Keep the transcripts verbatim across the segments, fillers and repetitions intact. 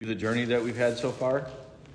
the journey that we've had so far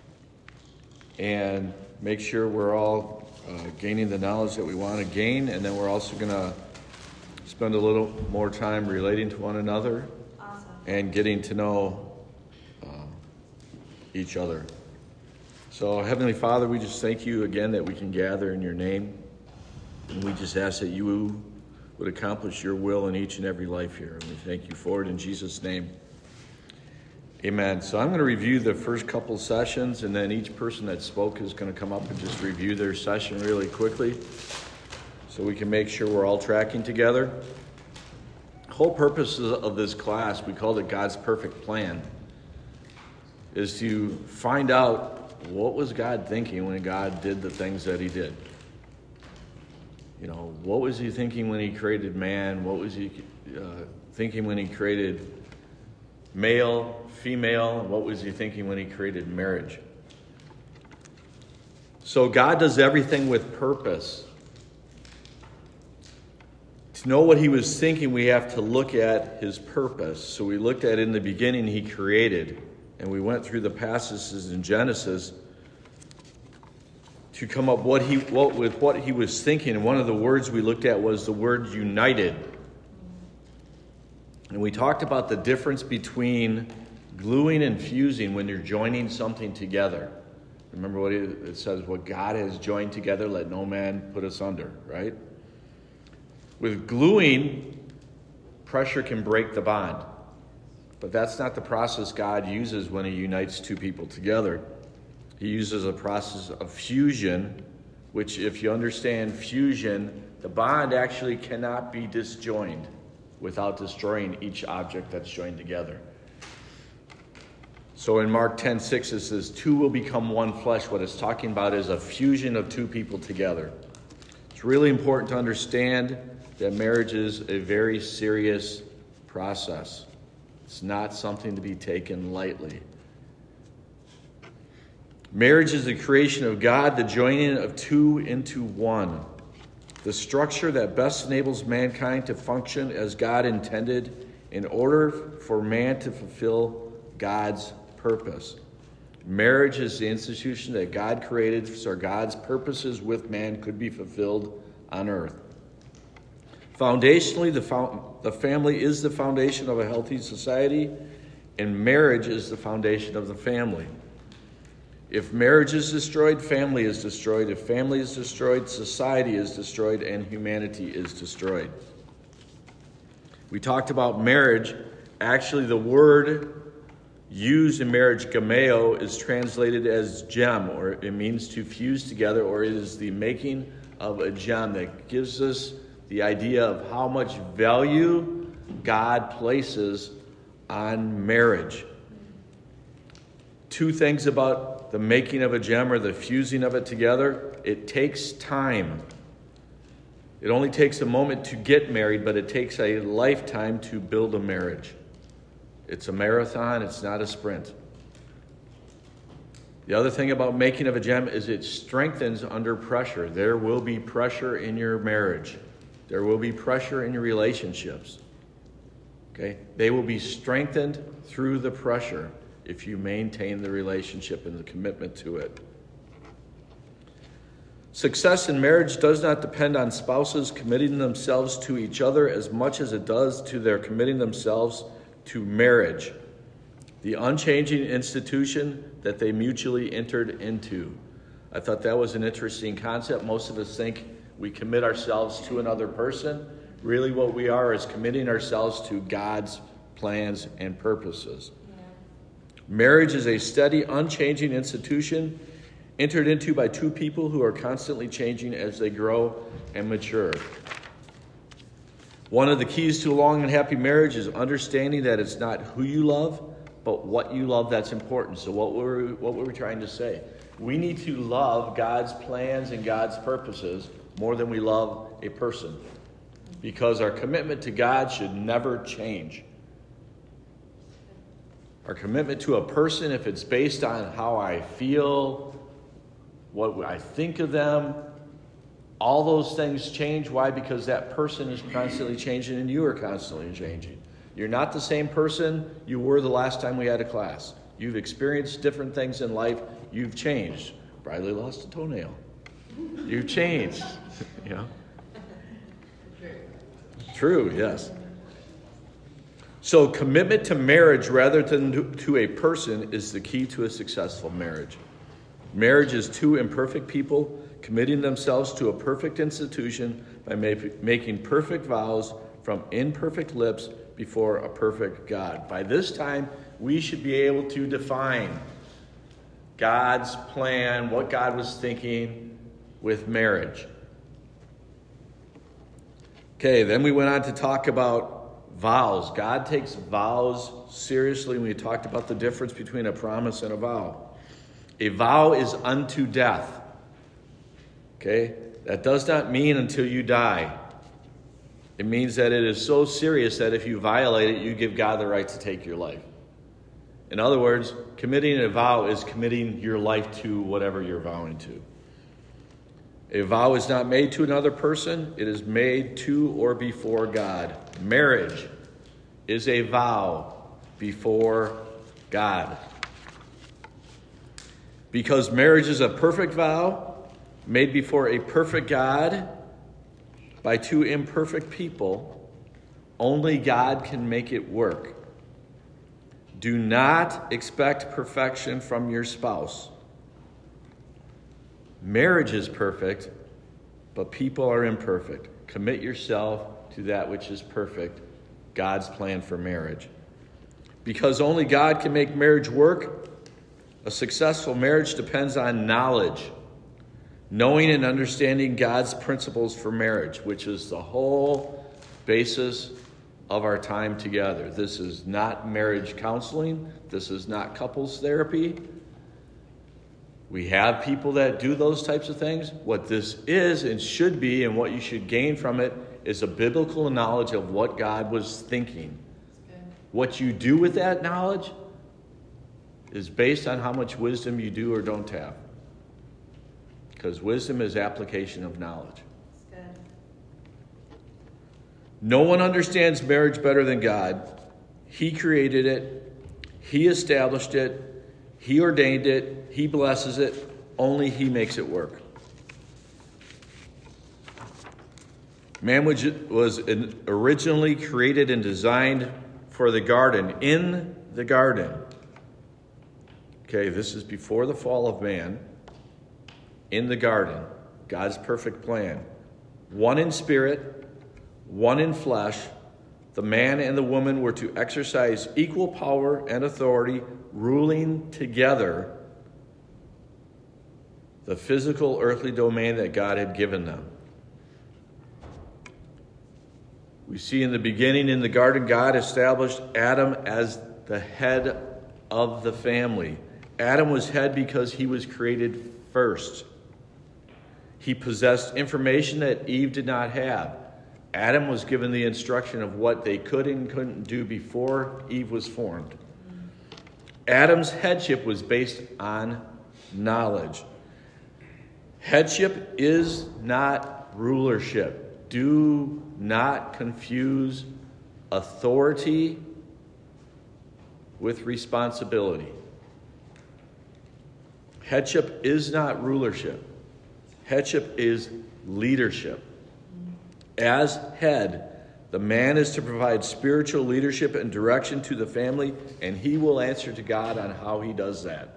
and make sure we're all uh, gaining the knowledge that we want to gain, and then we're also going to spend a little more time relating to one another. Awesome. And getting to know uh, each other. So, Heavenly Father, we just thank you again that we can gather in your name, and we just ask that you would accomplish your will in each and every life here, and we thank you for it in Jesus' name. Amen. So I'm going to review the first couple sessions, and then each person that spoke is going to come up and just review their session really quickly so we can make sure we're all tracking together. The whole purpose of this class, we called it God's Perfect Plan, is to find out what was God thinking when God did the things that he did. You know, what was he thinking when he created man? What was he uh, thinking when he created male, female? What was he thinking when he created marriage? So God does everything with purpose. To know what he was thinking, we have to look at his purpose. So we looked at in the beginning, he created, and we went through the passages in Genesis to come up what he what with what he was thinking. And one of the words we looked at was the word united. And we talked about the difference between gluing and fusing when you're joining something together. Remember what it says, what God has joined together, let no man put asunder, right? With gluing, pressure can break the bond. But that's not the process God uses when he unites two people together. He uses a process of fusion, which if you understand fusion, the bond actually cannot be disjoined without destroying each object that's joined together. So in Mark ten six, it says, two will become one flesh. What it's talking about is a fusion of two people together. It's really important to understand that marriage is a very serious process. It's not something to be taken lightly. Marriage is the creation of God, the joining of two into one. The structure that best enables mankind to function as God intended in order for man to fulfill God's purpose. Marriage is the institution that God created so God's purposes with man could be fulfilled on earth. Foundationally, the, fo- the family is the foundation of a healthy society, and marriage is the foundation of the family. If marriage is destroyed, family is destroyed. If family is destroyed, society is destroyed, and humanity is destroyed. We talked about marriage. Actually, the word used in marriage, gameo, is translated as gem, or it means to fuse together, or it is the making of a gem that gives us the idea of how much value God places on marriage. Two things about the making of a gem or the fusing of it together. It takes time. It only takes a moment to get married, but it takes a lifetime to build a marriage. It's a marathon, it's not a sprint. The other thing about making of a gem is it strengthens under pressure. There will be pressure in your marriage. There will be pressure in your relationships. Okay? They will be strengthened through the pressure if you maintain the relationship and the commitment to it. Success in marriage does not depend on spouses committing themselves to each other as much as it does to their committing themselves to marriage, the unchanging institution that they mutually entered into. I thought that was an interesting concept. Most of us think we commit ourselves to another person. Really what we are is committing ourselves to God's plans and purposes. Marriage is a steady, unchanging institution entered into by two people who are constantly changing as they grow and mature. One of the keys to a long and happy marriage is understanding that it's not who you love, but what you love that's important. So what were we, what were we trying to say? We need to love God's plans and God's purposes more than we love a person, because our commitment to God should never change. Our commitment to a person, if it's based on how I feel, what I think of them, all those things change. Why? Because that person is constantly changing and you are constantly changing. You're not the same person you were the last time we had a class. You've experienced different things in life. You've changed. Bradley lost a toenail. You've changed. You know? True, yes. So commitment to marriage rather than to a person is the key to a successful marriage. Marriage is two imperfect people committing themselves to a perfect institution by making perfect vows from imperfect lips before a perfect God. By this time, we should be able to define God's plan, what God was thinking with marriage. Okay, then we went on to talk about vows. God takes vows seriously. We talked about the difference between a promise and a vow. A vow is unto death. Okay? That does not mean until you die. It means that it is so serious that if you violate it, you give God the right to take your life. In other words, committing a vow is committing your life to whatever you're vowing to. A vow is not made to another person. It is made to or before God. Marriage is a vow before God. Because marriage is a perfect vow made before a perfect God by two imperfect people, only God can make it work. Do not expect perfection from your spouse. Marriage is perfect, but people are imperfect. Commit yourself to that which is perfect, God's plan for marriage. Because only God can make marriage work, a successful marriage depends on knowledge. Knowing and understanding God's principles for marriage, which is the whole basis of our time together. This is not marriage counseling. This is not couples therapy. We have people that do those types of things. What this is and should be, and what you should gain from it, is a biblical knowledge of what God was thinking. What you do with that knowledge is based on how much wisdom you do or don't have. Because wisdom is application of knowledge. No one understands marriage better than God. He created it. He established it. He ordained it. He blesses it. Only He makes it work. Man was originally created and designed for the garden, in the garden. Okay, this is before the fall of man. In the garden, God's perfect plan. One in spirit, one in flesh. The man and the woman were to exercise equal power and authority, ruling together the physical earthly domain that God had given them. We see in the beginning in the garden, God established Adam as the head of the family. Adam was head because he was created first. He possessed information that Eve did not have. Adam was given the instruction of what they could and couldn't do before Eve was formed. Adam's headship was based on knowledge. Headship is not rulership. Do not confuse authority with responsibility. Headship is not rulership. Headship is leadership. As head, the man is to provide spiritual leadership and direction to the family, and he will answer to God on how he does that.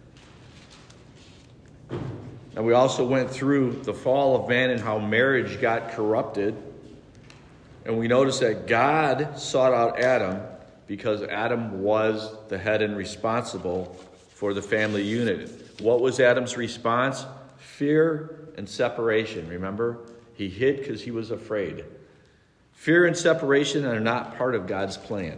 And we also went through the fall of man and how marriage got corrupted. And we noticed that God sought out Adam because Adam was the head and responsible for the family unit. What was Adam's response? Fear and separation. Remember? He hid because he was afraid. Fear and separation are not part of God's plan.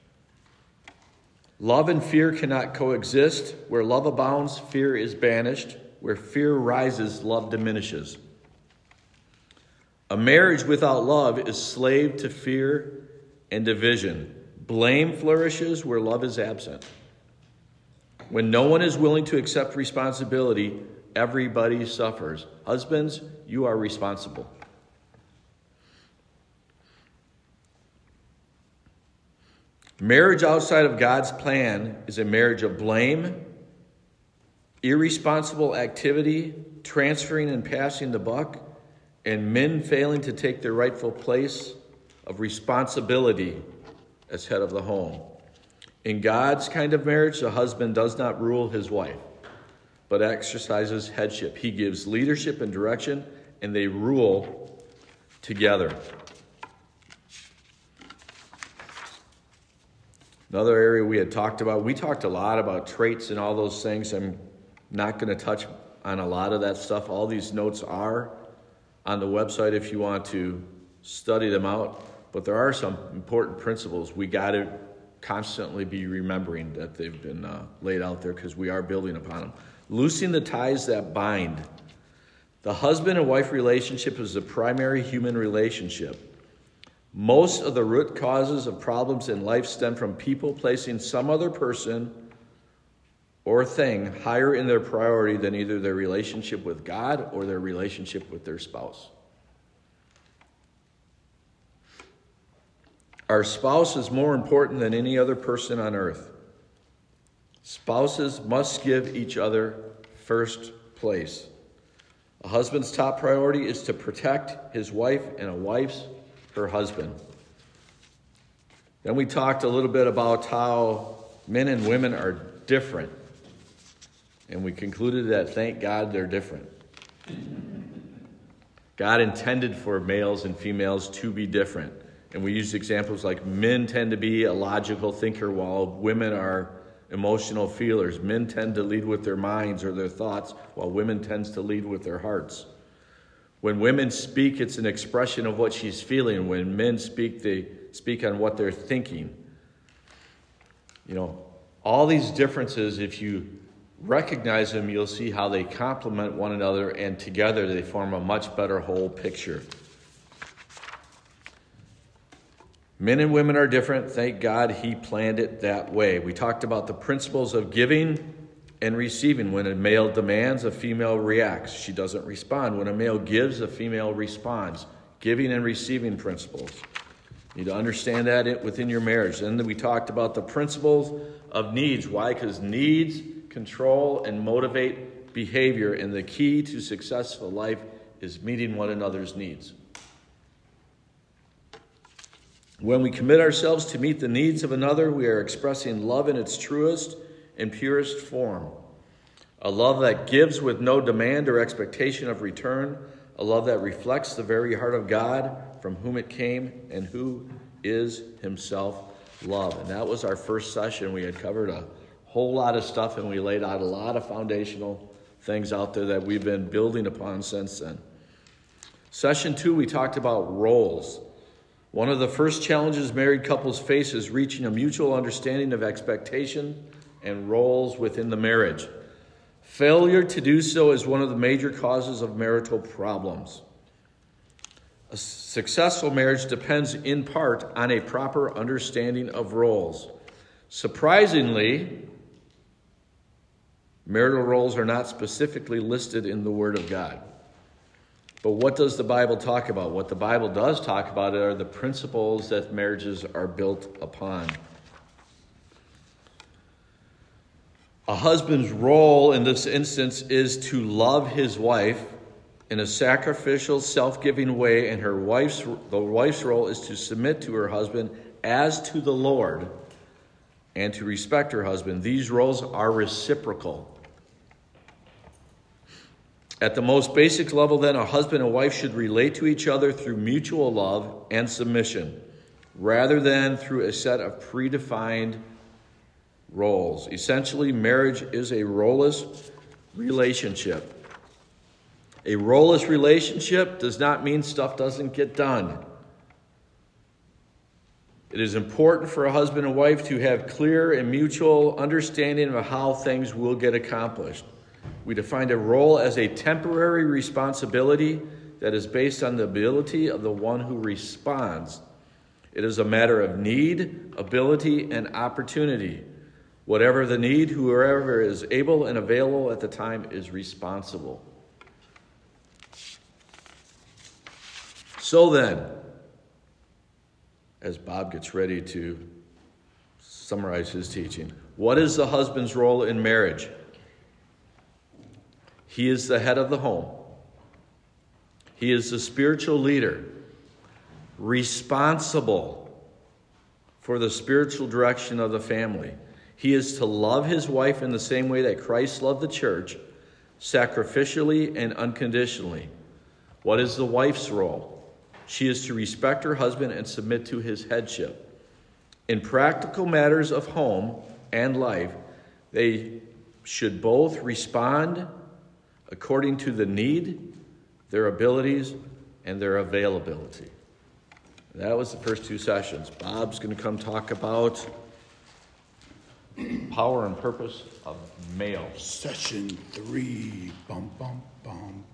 Love and fear cannot coexist. Where love abounds, fear is banished. Where fear rises, love diminishes. A marriage without love is slave to fear and division. Blame flourishes where love is absent. When no one is willing to accept responsibility, everybody suffers. Husbands, you are responsible. Marriage outside of God's plan is a marriage of blame, irresponsible activity, transferring and passing the buck, and men failing to take their rightful place of responsibility as head of the home. In God's kind of marriage, the husband does not rule his wife, but exercises headship. He gives leadership and direction, and they rule together. Another area we had talked about, we talked a lot about traits and all those things. I'm not going to touch on a lot of that stuff. All these notes are on the website if you want to study them out. But there are some important principles we got to constantly be remembering that they've been uh, laid out there because we are building upon them. Loosing the ties that bind. The husband and wife relationship is the primary human relationship. Most of the root causes of problems in life stem from people placing some other person or thing higher in their priority than either their relationship with God or their relationship with their spouse. Our spouse is more important than any other person on earth. Spouses must give each other first place. A husband's top priority is to protect his wife, and a wife's her husband. Then we talked a little bit about how men and women are different. And we concluded that, thank God, they're different. God intended for males and females to be different. And we used examples like men tend to be a logical thinker while women are emotional feelers. Men tend to lead with their minds or their thoughts while women tend to lead with their hearts. When women speak, it's an expression of what she's feeling. When men speak, they speak on what they're thinking. You know, all these differences, if you recognize them, you'll see how they complement one another, and together they form a much better whole picture. Men and women are different. Thank God he planned it that way. We talked about the principles of giving and receiving. When a male demands, a female reacts. She doesn't respond. When a male gives, a female responds. Giving and receiving principles. You need to understand that within your marriage. And then we talked about the principles of needs. Why? Because needs control and motivate behavior, and the key to successful life is meeting one another's needs. When we commit ourselves to meet the needs of another, we are expressing love in its truest and purest form. A love that gives with no demand or expectation of return. A love that reflects the very heart of God, from whom it came and who is himself love. And that was our first session. We had covered a whole lot of stuff, and we laid out a lot of foundational things out there that we've been building upon since then. Session two, we talked about roles. One of the first challenges married couples face is reaching a mutual understanding of expectation and roles within the marriage. Failure to do so is one of the major causes of marital problems. A successful marriage depends in part on a proper understanding of roles. Surprisingly, marital roles are not specifically listed in the Word of God. But what does the Bible talk about? What the Bible does talk about are the principles that marriages are built upon. A husband's role in this instance is to love his wife in a sacrificial, self-giving way, and her wife's the wife's role is to submit to her husband as to the Lord and to respect her husband. These roles are reciprocal. At the most basic level, then, a husband and wife should relate to each other through mutual love and submission, rather than through a set of predefined roles. Essentially, marriage is a role-less relationship. A role-less relationship does not mean stuff doesn't get done. It is important for a husband and wife to have clear and mutual understanding of how things will get accomplished. We define a role as a temporary responsibility that is based on the ability of the one who responds. It is a matter of need, ability, and opportunity. Whatever the need, whoever is able and available at the time is responsible. So then, as Bob gets ready to summarize his teaching. What is the husband's role in marriage? He is the head of the home. He is the spiritual leader, responsible for the spiritual direction of the family. He is to love his wife in the same way that Christ loved the church, sacrificially and unconditionally. What is the wife's role? She is to respect her husband and submit to his headship. In practical matters of home and life, they should both respond according to the need, their abilities, and their availability. That was the first two sessions. Bob's going to come talk about power and purpose of male. Session three. Bum, bum, bum.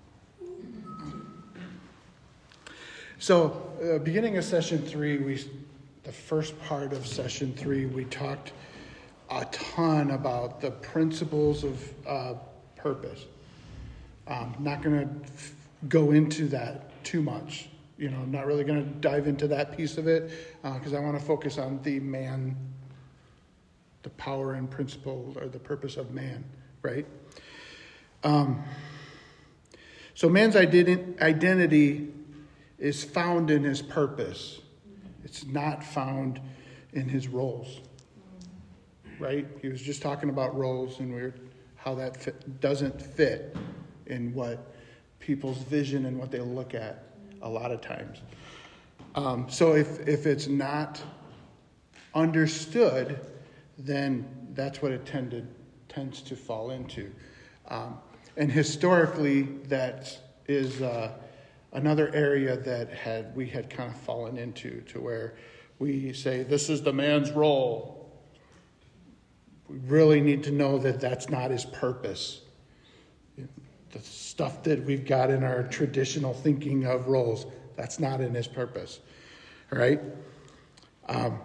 So, uh, beginning of session three, we, the first part of session three, we talked a ton about the principles of uh, purpose. I'm not going to f- go into that too much. You know, I'm not really going to dive into that piece of it because uh, I want to focus on the man, the power and principle or the purpose of man, right? Um, so man's identi- identity is found in his purpose. It's not found in his roles, right? He was just talking about roles and we were, how that fit, doesn't fit in what people's vision and what they look at a lot of times. Um, so if, if it's not understood, then that's what it tended tends to fall into. Um, and historically, that is uh, another area that had we had kind of fallen into, to where we say, this is the man's role. We really need to know that that's not his purpose. The stuff that we've got in our traditional thinking of roles, that's not in his purpose. All right? Um,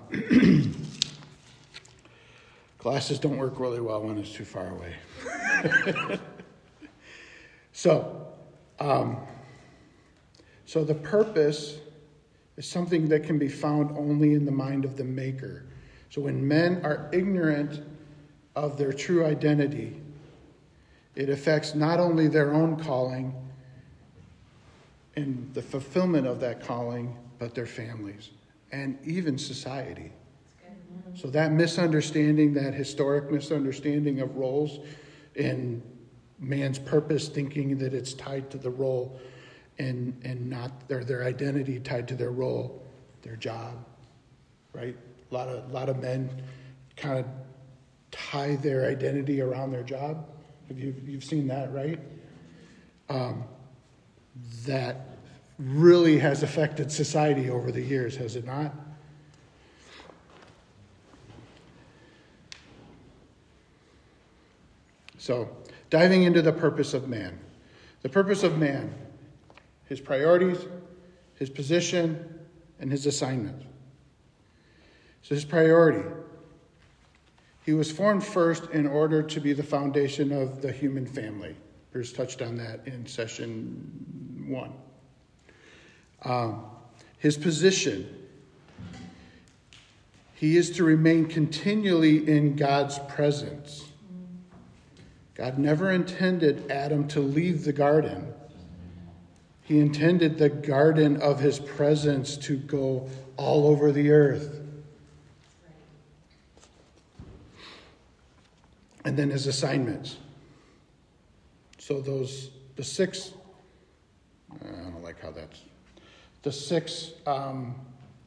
glasses don't work really well when it's too far away. so, um, so the purpose is something that can be found only in the mind of the maker. So when men are ignorant of their true identity, it affects not only their own calling and the fulfillment of that calling, but their families and even society. So that misunderstanding, that historic misunderstanding of roles and man's purpose, thinking that it's tied to the role and, and not their, their identity tied to their role, their job, right? A lot of, a lot of men kind of tie their identity around their job. Have you, you've seen that, right? Um, that really has affected society over the years, has it not? So, diving into the purpose of man. The purpose of man, his priorities, his position, and his assignment. So his priority. He was formed first in order to be the foundation of the human family. Bruce touched on that in session one. Um, his position. He is to remain continually in God's presence. God never intended Adam to leave the garden. He intended the garden of his presence to go all over the earth. And then his assignments. So those, the six, I don't like how that's, the six, um,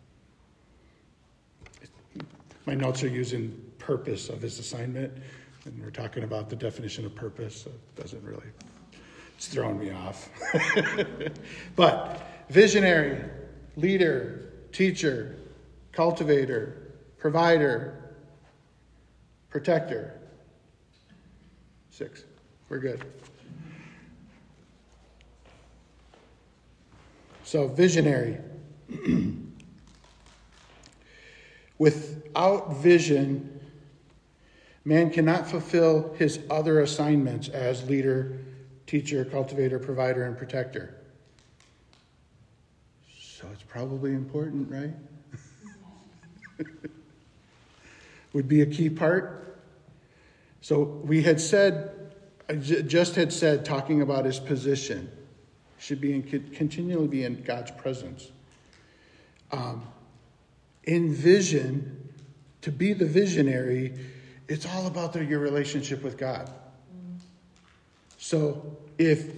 my notes are using purpose of his assignment, and we're talking about the definition of purpose, so it doesn't really, it's throwing me off. But visionary, leader, teacher, cultivator, provider, protector. Six. We're good. So, visionary. Without vision, man cannot fulfill his other assignments as leader, teacher, cultivator, provider, and protector. So it's probably important, right? would be a key part. So we had said, I just had said, talking about his position, should be in, continually be in God's presence. Um, in vision, to be the visionary, it's all about the, your relationship with God. So if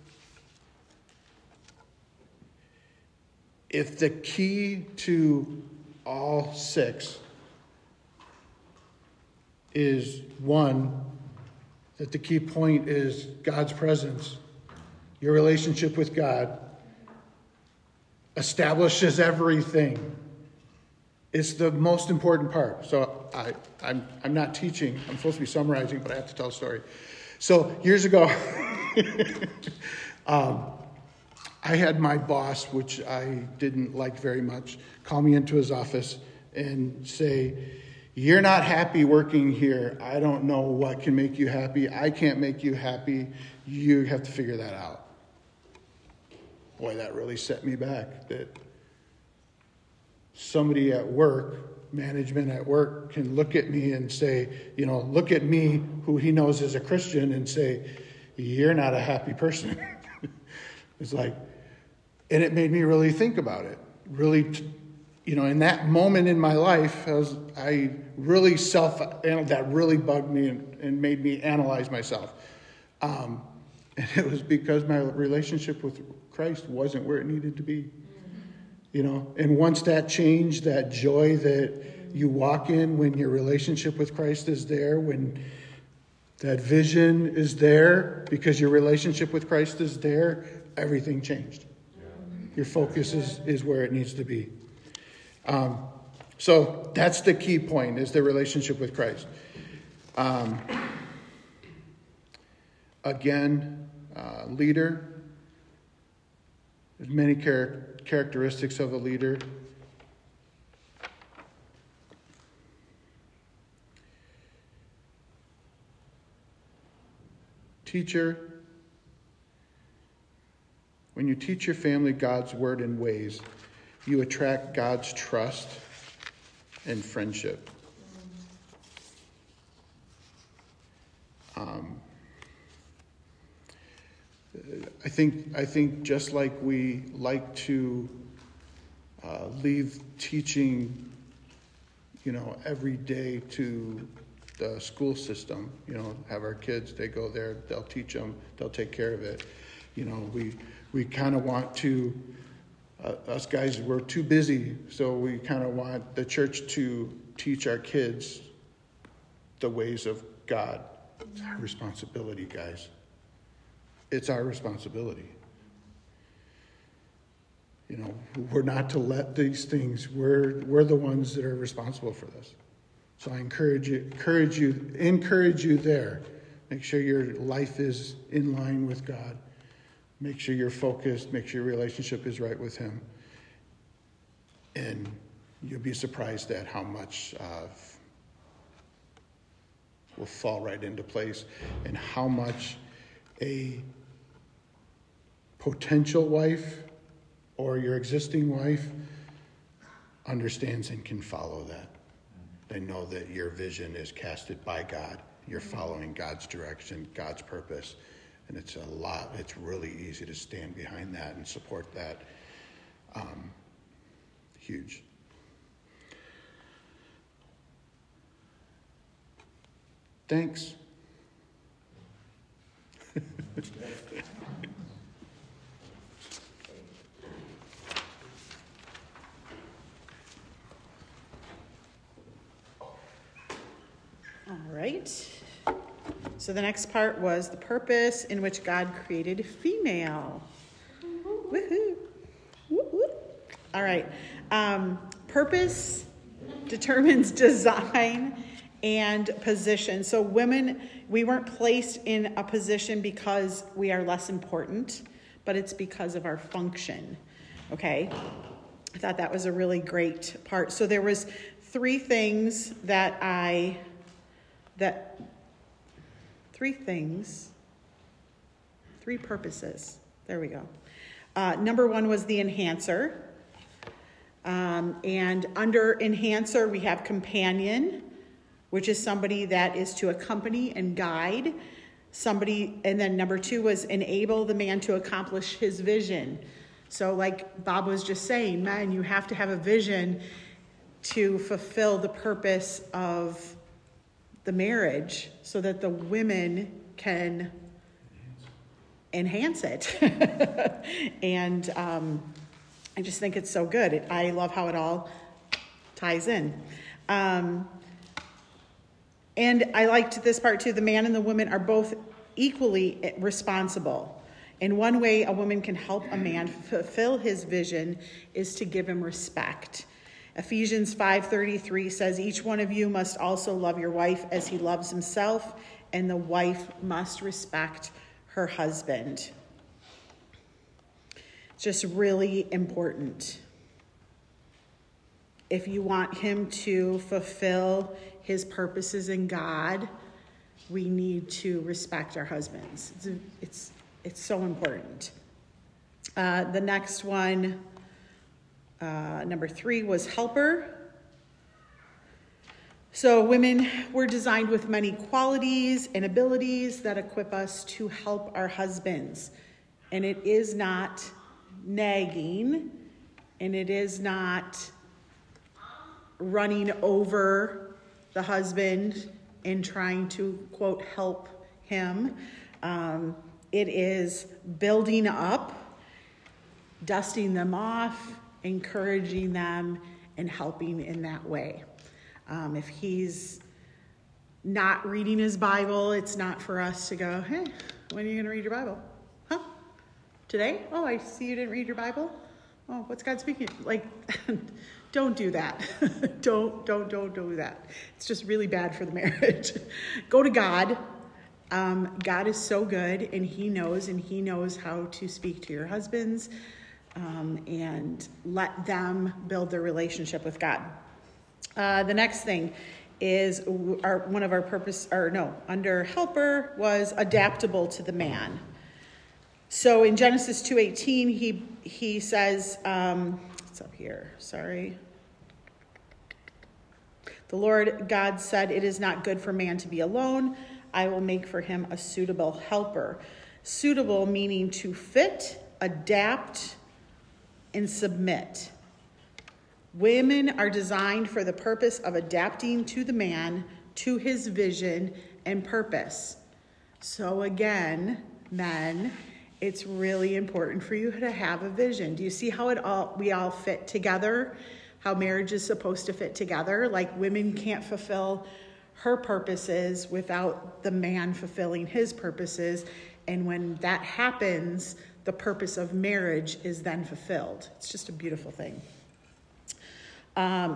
if the key to all six is one, that the key point is God's presence, your relationship with God establishes everything. It's the most important part. So I, I'm, I'm not teaching. I'm supposed to be summarizing, but I have to tell a story. So years ago, um, I had my boss, which I didn't like very much, call me into his office and say, "You're not happy working here. I don't know what can make you happy. I can't make you happy. You have to figure that out." Boy, that really set me back. That somebody at work, management at work, can look at me and say, you know, look at me, who he knows is a Christian, and say, "You're not a happy person." It's like, and it made me really think about it. Really, you know, in that moment in my life, I, was, I really self, that really bugged me and, and made me analyze myself. Um, and it was because my relationship with Christ wasn't where it needed to be. You know, and once that changed, that joy that you walk in when your relationship with Christ is there, when that vision is there because your relationship with Christ is there, everything changed. Your focus is, is where it needs to be. Um, so that's the key point, is the relationship with Christ. Um, again, uh, leader. There's many char- characteristics of a leader. Teacher. When you teach your family God's word and ways, you attract God's trust and friendship. Um, I think I think just like we like to uh, leave teaching, you know, every day to the school system, you know, have our kids, they go there, they'll teach them, they'll take care of it. You know, we we kind of want to, uh, us guys, we're too busy, so we kind of want the church to teach our kids the ways of God. It's our responsibility, guys. It's our responsibility. You know, we're not to let these things, we're we're the ones that are responsible for this. So I encourage you, encourage you, encourage you there. Make sure your life is in line with God. Make sure you're focused. Make sure your relationship is right with Him. And you'll be surprised at how much uh, will fall right into place, and how much a potential wife or your existing wife understands and can follow that. They know that your vision is casted by God. You're following God's direction, God's purpose. And it's a lot, it's really easy to stand behind that and support that. Um, huge. Thanks. All right. So the next part was the purpose in which God created female. Woohoo. Woo-hoo. All right. Um, purpose determines design and position. So women, we weren't placed in a position because we are less important, but it's because of our function. Okay? I thought that was a really great part. So there was three things that I, that, three things, three purposes. There we go. Uh, number one was the enhancer. Um, and under enhancer, we have companion. which is somebody that is to accompany and guide somebody. And then number two was enable the man to accomplish his vision. So like Bob was just saying, man, you have to have a vision to fulfill the purpose of the marriage so that the women can enhance it. And um, I just think it's so good. It, I love how it all ties in. Um, and I liked this part too. The man and the woman are both equally responsible. And one way a woman can help a man fulfill his vision is to give him respect. Ephesians five thirty-three says, each one of you must also love your wife as he loves himself, and the wife must respect her husband. It's just really important. If you want him to fulfill his purposes in God, we need to respect our husbands. It's it's, it's so important. Uh, the next one, uh, number three, was helper. So women were designed with many qualities and abilities that equip us to help our husbands. And it is not nagging, and it is not running over the husband and trying to, quote, help him. Um, it is building up, dusting them off, encouraging them, and helping in that way. Um, if he's not reading his Bible, it's not for us to go, hey, when are you going to read your Bible? Huh? Today? Oh, I see you didn't read your Bible. Oh, what's God speaking? Like, don't do that. don't, don't, don't do that. It's just really bad for the marriage. Go to God. Um, God is so good, and he knows, and he knows how to speak to your husbands, um, and let them build their relationship with God. Uh, the next thing is our, one of our purpose, or no, under helper was adaptable to the man. So in Genesis two eighteen, he he says, um, it's up here, sorry. The Lord God said, it is not good for man to be alone. I will make for him a suitable helper. Suitable meaning to fit, adapt, and submit. Women are designed for the purpose of adapting to the man, to his vision and purpose. So again, men, it's really important for you to have a vision. Do you see how it all we all fit together? How marriage is supposed to fit together? Like women can't fulfill her purposes without the man fulfilling his purposes. And when that happens, the purpose of marriage is then fulfilled. It's just a beautiful thing. Um,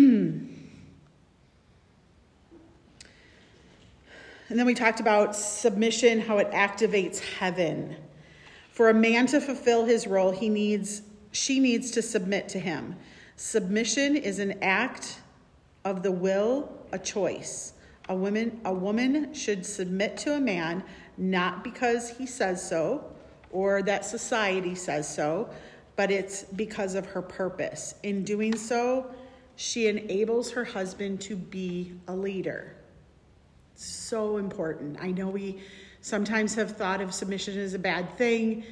and then we talked about submission, how it activates heaven. For a man to fulfill his role, he needs, she needs to submit to him. Submission is an act of the will, a choice. A woman, a woman should submit to a man not because he says so or that society says so, but it's because of her purpose. In doing so, she enables her husband to be a leader. So important. I know we sometimes have thought of submission as a bad thing.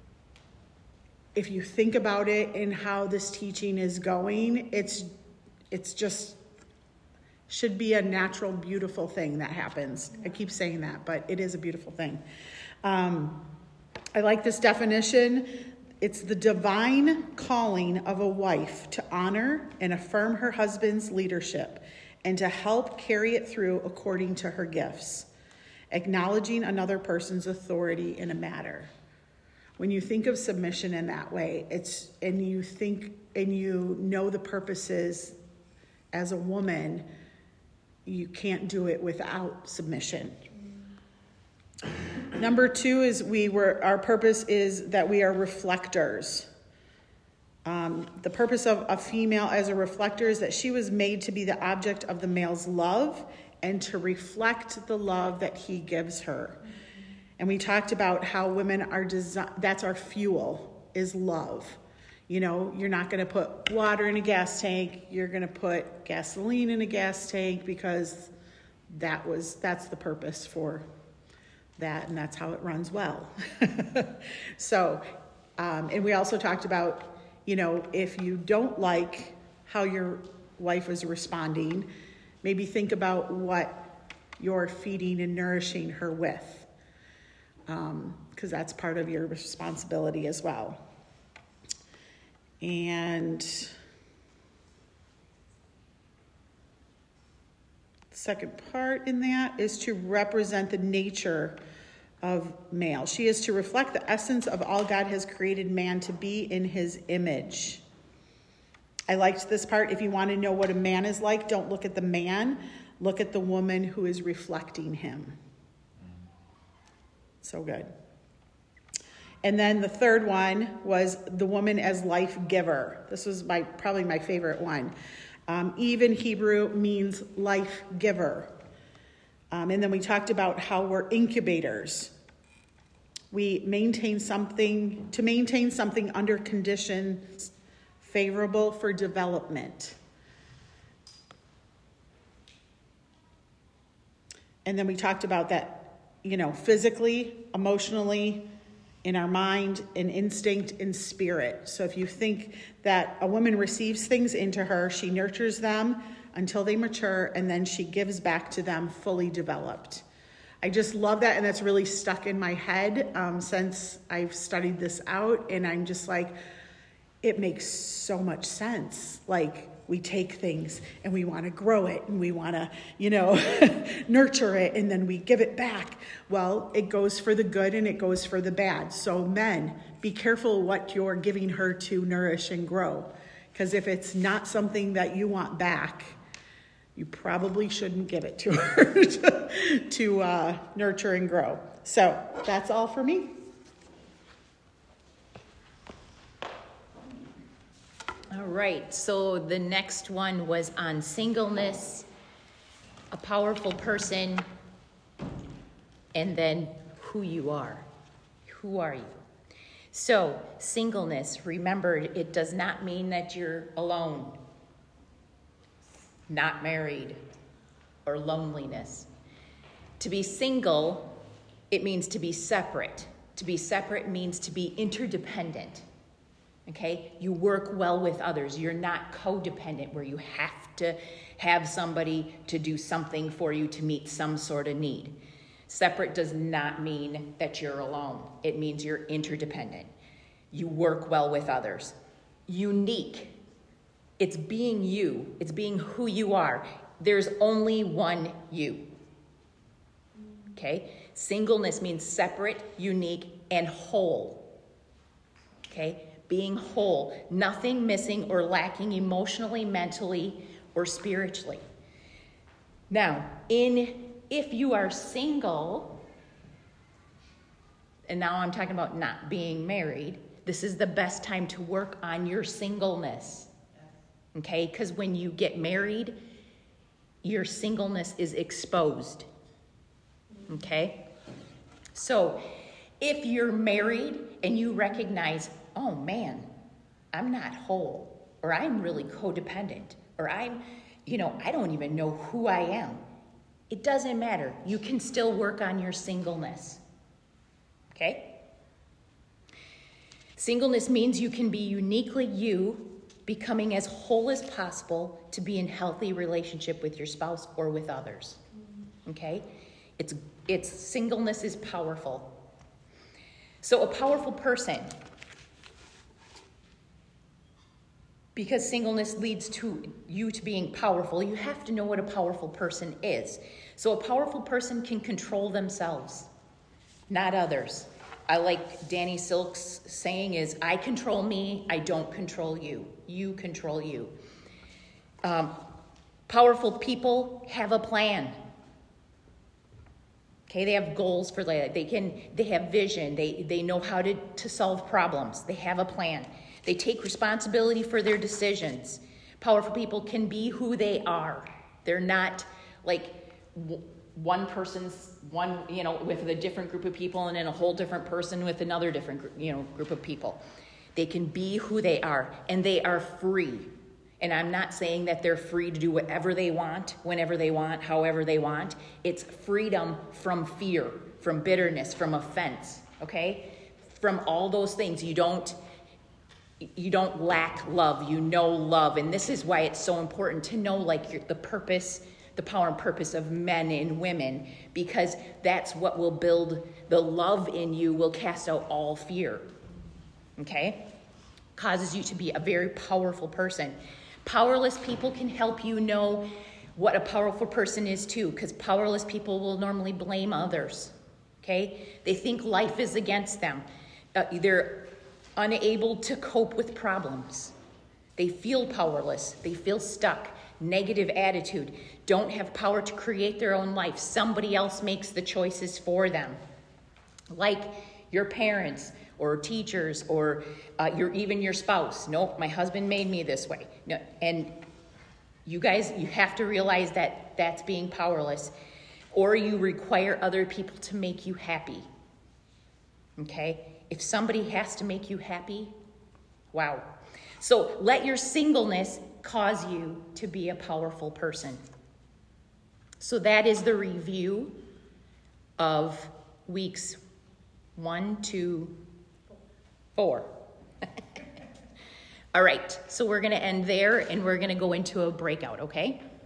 If you think about it and how this teaching is going, it's it's just should be a natural, beautiful thing that happens. I keep saying that, but it is a beautiful thing. Um, I like this definition. It's the divine calling of a wife to honor and affirm her husband's leadership and to help carry it through according to her gifts, acknowledging another person's authority in a matter. When you think of submission in that way, it's and you think and you know the purposes as a woman, you can't do it without submission. Number two is we were, our purpose is that we are reflectors. Um, the purpose of a female as a reflector is that she was made to be the object of the male's love and to reflect the love that he gives her. And we talked about how women are designed, that's our fuel, is love. You know, you're not going to put water in a gas tank. You're going to put gasoline in a gas tank because that was that's the purpose for that, and that's how it runs well. So, um, and we also talked about, you know, if you don't like how your wife is responding, maybe think about what you're feeding and nourishing her with, um, because that's part of your responsibility as well. And second part in that is to represent the nature of male. She is to reflect the essence of all God has created man to be in his image. I liked this part. If you want to know what a man is like, don't look at the man. Look at the woman who is reflecting him. So good. And then the third one was the woman as life giver. This was my probably my favorite one. Um, even Hebrew means life giver. Um, and then we talked about how we're incubators. We maintain something, to maintain something under conditions favorable for development. And then we talked about that, you know, physically, emotionally, in our mind, in instinct, in spirit. So if you think that a woman receives things into her, she nurtures them until they mature, and then she gives back to them fully developed. I just love that, and that's really stuck in my head um, since I've studied this out, and I'm just like, it makes so much sense. Like, we take things and we want to grow it and we want to, you know, nurture it, and then we give it back. Well, it goes for the good and it goes for the bad. So men, be careful what you're giving her to nourish and grow. Because if it's not something that you want back, you probably shouldn't give it to her to, to uh, nurture and grow. So that's all for me. All right, so the next one was on singleness, a powerful person, and then who you are. Who are you? So, singleness, remember, it does not mean that you're alone, not married, or loneliness. To be single, it means to be separate. To be separate means to be interdependent. Okay, you work well with others. You're not codependent where you have to have somebody to do something for you to meet some sort of need. Separate does not mean that you're alone. It means you're interdependent. You work well with others. Unique. It's being you. It's being who you are. There's only one you. Okay? Singleness means separate, unique, and whole. Okay? Being whole, nothing missing or lacking emotionally, mentally, or spiritually. Now, in if you are single, and now I'm talking about not being married, this is the best time to work on your singleness. Okay? Because when you get married, your singleness is exposed. Okay? So, if you're married and you recognize, oh man, I'm not whole, or I'm really codependent, or I'm, you know, I don't even know who I am. It doesn't matter. You can still work on your singleness. Okay? Singleness means you can be uniquely you, becoming as whole as possible to be in healthy relationship with your spouse or with others. Okay? It's it's singleness is powerful. So a powerful person, because singleness leads to you to being powerful, you have to know what a powerful person is. So a powerful person can control themselves, not others. I like Danny Silk's saying is, I control me, I don't control you. You control you. Um, powerful people have a plan. Okay, they have goals for life. They can, they have vision. They, they know how to, to solve problems. They have a plan. They take responsibility for their decisions. Powerful people can be who they are. They're not like w- one person's one, you know, with a different group of people and then a whole different person with another different, you know, group of people. They can be who they are, and they are free. And I'm not saying that they're free to do whatever they want, whenever they want, however they want. It's freedom from fear, from bitterness, from offense, okay? From all those things. You don't, you don't lack love. You know love. And this is why it's so important to know like your, the purpose, the power and purpose of men and women, because that's what will build the love in you, will cast out all fear, okay? Causes you to be a very powerful person. Powerless people can help you know what a powerful person is too, because powerless people will normally blame others, okay? They think life is against them. Uh, they're unable to cope with problems. They feel powerless. They feel stuck. Negative attitude. Don't have power to create their own life. Somebody else makes the choices for them. Like your parents or teachers, or uh, your even your spouse. Nope, my husband made me this way. No, and you guys, you have to realize that that's being powerless. Or you require other people to make you happy. Okay? If somebody has to make you happy, wow. So let your singleness cause you to be a powerful person. So that is the review of weeks one, two, four. All right, so we're going to end there and we're going to go into a breakout, okay?